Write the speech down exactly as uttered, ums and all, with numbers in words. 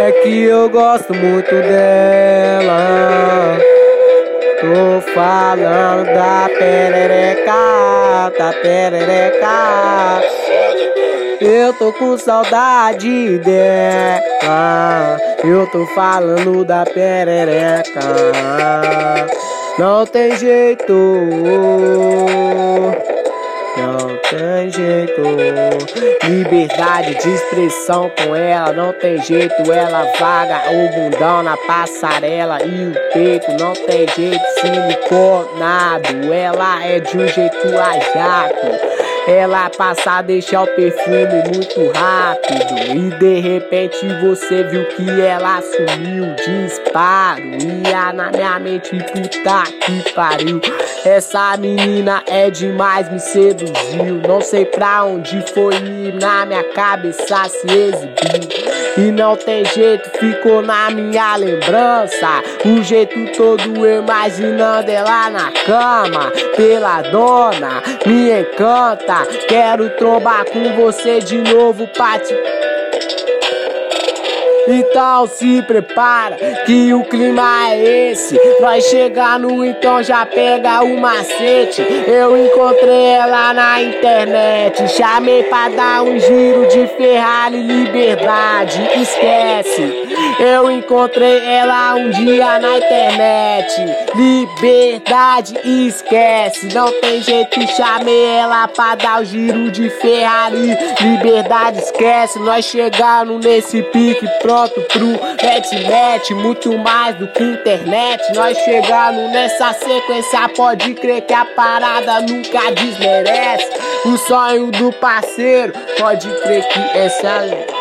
É que eu gosto muito dela. Tô falando da perereca, da perereca. Eu tô com saudade dela. Eu tô falando da perereca. Não tem jeito, não tem jeito. Liberdade de expressão com ela, não tem jeito. Ela vaga o bundão na passarela e o peito não tem jeito. Siliconado, ela é de um jeito a jato. Ela passa a deixar o perfume muito rápido. E de repente você viu que ela sumiu. Disparo, ia na minha mente, puta que pariu. Essa menina é demais, me seduziu. Não sei pra onde foi ir, na minha cabeça se exibiu. E não tem jeito, ficou na minha lembrança. O jeito todo eu imaginando ela na cama. Pela dona, me encanta. Quero trombar com você de novo, Pati. Então se prepara que o clima é esse. Nós chegar no então já pega o macete. Eu encontrei ela na internet, chamei pra dar um giro de Ferrari. Liberdade, esquece. Eu encontrei ela um dia na internet. Liberdade, esquece. Não tem jeito, chamei ela pra dar o giro de Ferrari. Liberdade, esquece. Nós chegamos nesse pique pronto pro net, muito mais do que internet. Nós chegamos nessa sequência, pode crer que a parada nunca desmerece. O sonho do parceiro, pode crer que essa é